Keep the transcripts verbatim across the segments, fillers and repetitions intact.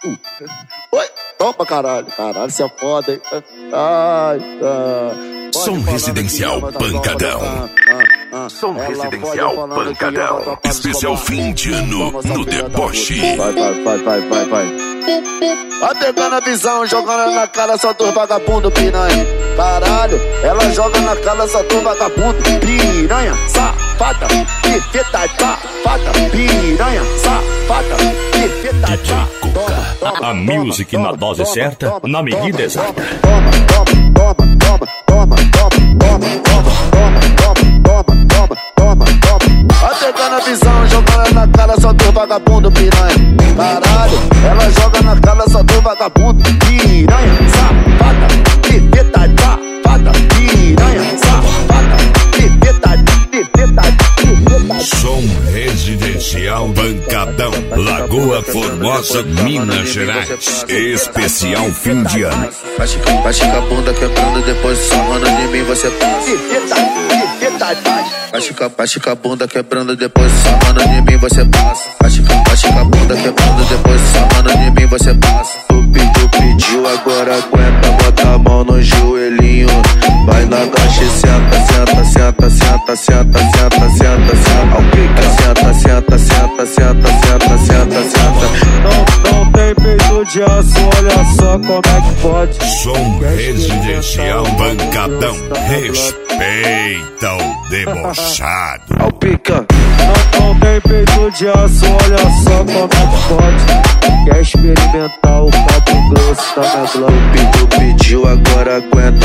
Oi, toma caralho, caralho, você é foda, hein? Ai, ai. Som residencial pancadão. Som residencial pancadão. Especial fim de ano no deboche. Vai, vai, vai, vai, vai, vai. Atentando a visão, jogando na cara só dos vagabundo piranha. Caralho, ela joga na cara só dos vagabundo piranha. Safada, perfeita, safada, piranha. Safada, perfeita. D J Cuca, a music na dose certa, na medida exata. Toma, toma, toma, toma, toma, toma, toma, toma, toma, toma, toma, toma. Atentando a visão, jogando na cara só dos vagabundo piranha. Caralho, ela joga na cara só dos vagabundo piranha. Safada, perfeita, safada, piranha. Safada, perfeita, perfeita, perfeita. Som residencial pancadão, Lagoa Formosa, Minas Gerais. Especial fim de ano. Vai ficar a bunda quebrando, depois sarrando de mim você passa. Perfeita, perfeita, vai ficar, vai ficar a bunda quebrando, depois sarrando de mim você passa. Vai ficar, vai ficar a bunda quebrando, depois sarrando de mim você passa. Tu pediu, pediu, agora aguenta, bota a mão no joelhinho. Vai na gacha e senta, senta, senta, senta, senta, senta, senta, senta. Ao pica, senta, senta, senta, senta, senta, senta, senta. Não, não tem peito de aço, olha só como é que pode. Som residencial pancadão, respeita o debochado. Ao pica, não, não tem peito de aço, olha só como é que pode. Quer experimentar o cabo grosso da minha glória? Pediu, pediu, agora aguenta.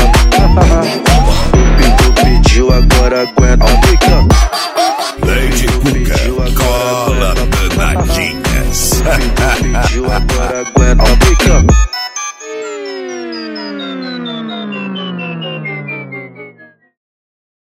Pediu, pediu, agora aguenta. Ao pica, Lady Cuca, cola danadinhas. pediu, agora aguenta.